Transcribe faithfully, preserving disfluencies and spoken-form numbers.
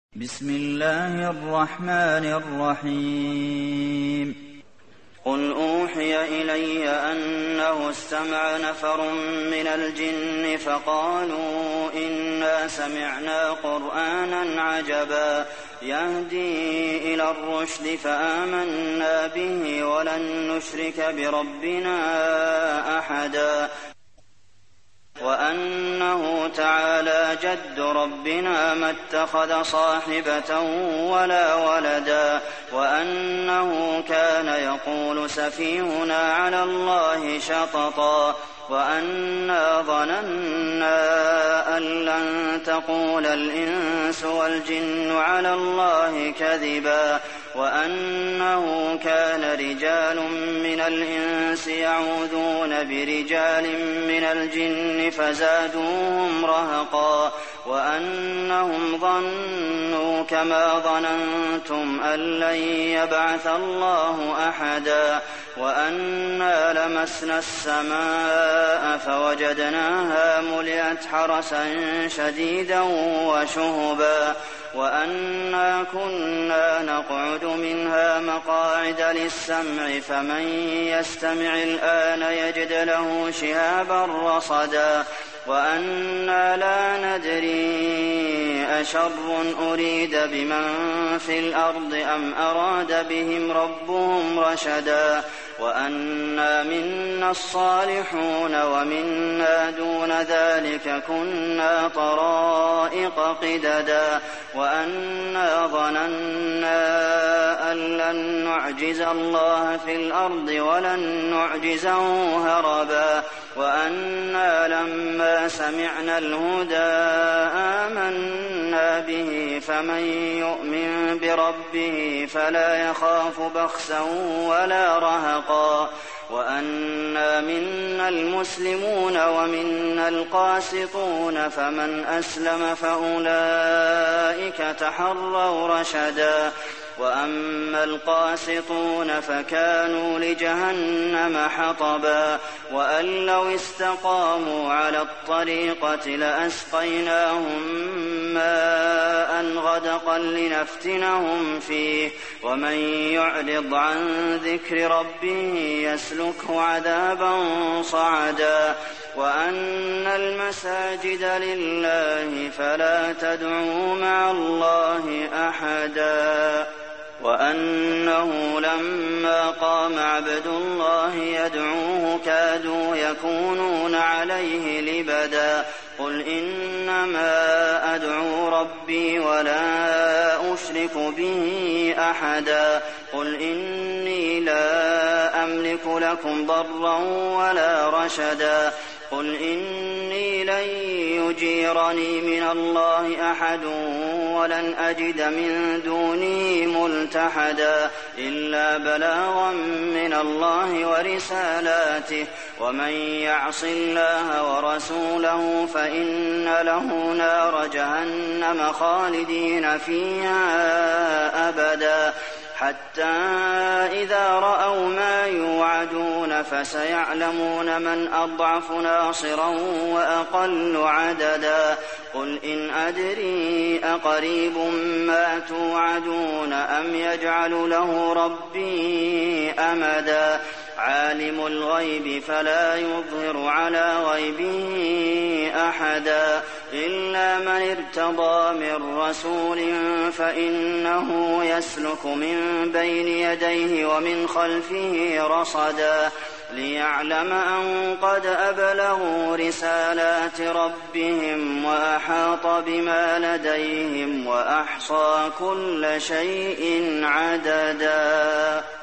بسم الله الرحمن الرحيم قل أوحي إلي أنه استمع نفر من الجن فقالوا إنا سمعنا قرآنا عجبا يهدي إلى الرشد فآمنا به ولن نشرك بربنا أحدا وأنه تعالى جد ربنا ما اتخذ صاحبة ولا ولدا وأنه كان يقول سفيهنا على الله شططا وأنا ظننا أن لن تقول الإنس والجن على الله كذبا وأنه كان رجال من الإنس يعوذون برجال من الجن فزادوهم رهقا وأنهم ظنوا كما ظننتم أن لن يبعث الله أحدا وأنا لمسنا السماء فوجدناها ملئت حرسا شديدا وشهبا وأنا كنا نقعد منها مقاعد للسمع فمن يستمع الآن يجد له شهابا رصدا وأنا لا ندري أشر أريد بمن في الأرض أم أراد بهم ربهم رشدا وأنا منا الصالحون ومنا دون ذلك كنا طرائق قددا وأنا ظننا أن لن نعجز الله في الأرض ولن نعجزه هربا وأنا لما سمعنا الهدى آمنا به فمن يؤمن بربه فلا يخاف بخسا ولا رهقا وأنا منا المسلمون ومنا القاسطون فمن أسلم فأولئك تحروا رشدا وأما القاسطون فكانوا لجهنم حطبا وأن لو استقاموا على الطريقة لأسقيناهم ماء غدقا لنفتنهم فيه ومن يعرض عن ذكر ربه يسلكه عذابا صعدا وأن المساجد لله فلا تدعوا مع الله أحدا وأنه لما قام عبد الله يدعوه كادوا يكونون عليه لبدا قل إنما أدعو ربي ولا أشرك به أحدا قل إني لا أملك لكم ضرا ولا رشدا قل إني لن يجيرني من الله أحد ولن أجد من دونه ملتحدا إلا بلاغا من الله ورسالاته ومن يعص الله ورسوله فإن له نار جهنم خالدين فيها أبدا حتى إذا رأوا ما يوعدون فسيعلمون من أضعف ناصرا وأقل عددا قل إن أدري أقريب ما توعدون أم يجعل له ربي أمدا عالم الغيب فلا يظهر على غيبه أحدا إلا من ارتضى من رسول فإنه يسلك من بين يديه ومن خلفه رصدا ليعلم أن قد أبلغوا رسالات ربهم وأحاط بما لديهم وأحصى كل شيء عددا.